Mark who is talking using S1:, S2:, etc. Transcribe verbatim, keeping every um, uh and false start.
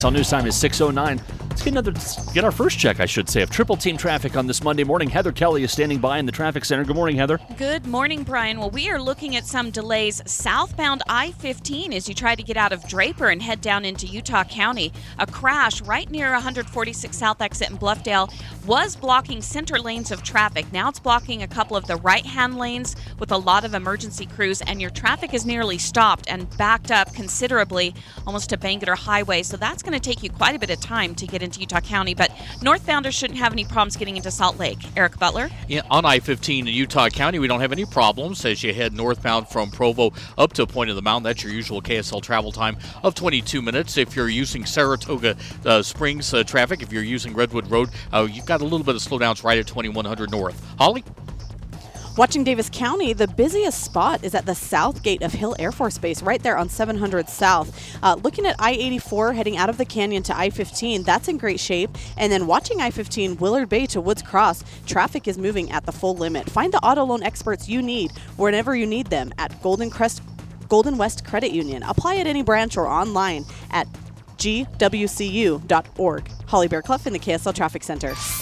S1: Our news time is six oh nine. Let's get another, get our first check, I should say, of triple team traffic on this Monday morning. Heather Kelly is standing by in the traffic center. Good morning, Heather.
S2: Good morning, Brian. Well, we are looking at some delays southbound I fifteen as you try to get out of Draper and head down into Utah County. A crash right near one forty-six South exit in Bluffdale was blocking center lanes of traffic. Now it's blocking a couple of the right-hand lanes with a lot of emergency crews, and your traffic is nearly stopped and backed up considerably almost to Bangerter Highway. So that's going to take you quite a bit of time to get into Utah County, but northbounders shouldn't have any problems getting into Salt Lake. Eric Butler?
S3: Yeah, on I fifteen in Utah County, we don't have any problems as you head northbound from Provo up to Point of the Mountain. That's your usual K S L travel time of twenty-two minutes. If you're using Saratoga uh, Springs uh, traffic, if you're using Redwood Road, uh, you've got a little bit of slowdowns right at twenty-one hundred north. Holly?
S4: Watching Davis County, the busiest spot is at the south gate of Hill Air Force Base, right there on seven hundred South. Uh, looking at I eighty-four heading out of the canyon to I fifteen, that's in great shape. And then watching I fifteen Willard Bay to Woods Cross, traffic is moving at the full limit. Find the auto loan experts you need whenever you need them at Golden Crest, Golden West Credit Union. Apply at any branch or online at g w c u dot org. Holly Bear Clough in the K S L Traffic Center.